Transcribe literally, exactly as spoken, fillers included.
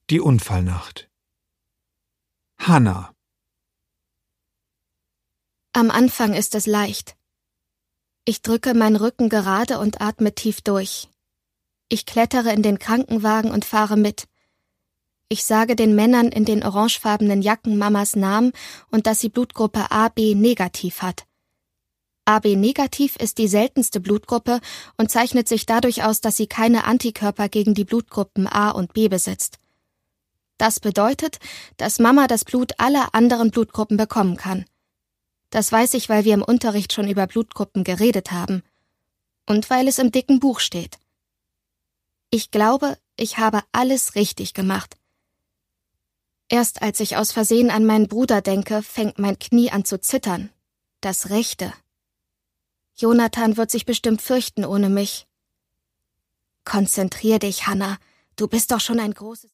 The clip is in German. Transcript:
Die Unfallnacht. Hannah. Am Anfang ist es leicht. Ich drücke meinen Rücken gerade und atme tief durch. Ich klettere in den Krankenwagen und fahre mit. Ich sage den Männern in den orangefarbenen Jacken Mamas Namen und dass sie Blutgruppe A B negativ hat. A B negativ ist die seltenste Blutgruppe und zeichnet sich dadurch aus, dass sie keine Antikörper gegen die Blutgruppen A und B besitzt. Das bedeutet, dass Mama das Blut aller anderen Blutgruppen bekommen kann. Das weiß ich, weil wir im Unterricht schon über Blutgruppen geredet haben. Und weil es im dicken Buch steht. Ich glaube, ich habe alles richtig gemacht. Erst als ich aus Versehen an meinen Bruder denke, fängt mein Knie an zu zittern. Das rechte. Jonathan wird sich bestimmt fürchten ohne mich. Konzentrier dich, Hannah. Du bist doch schon ein großes...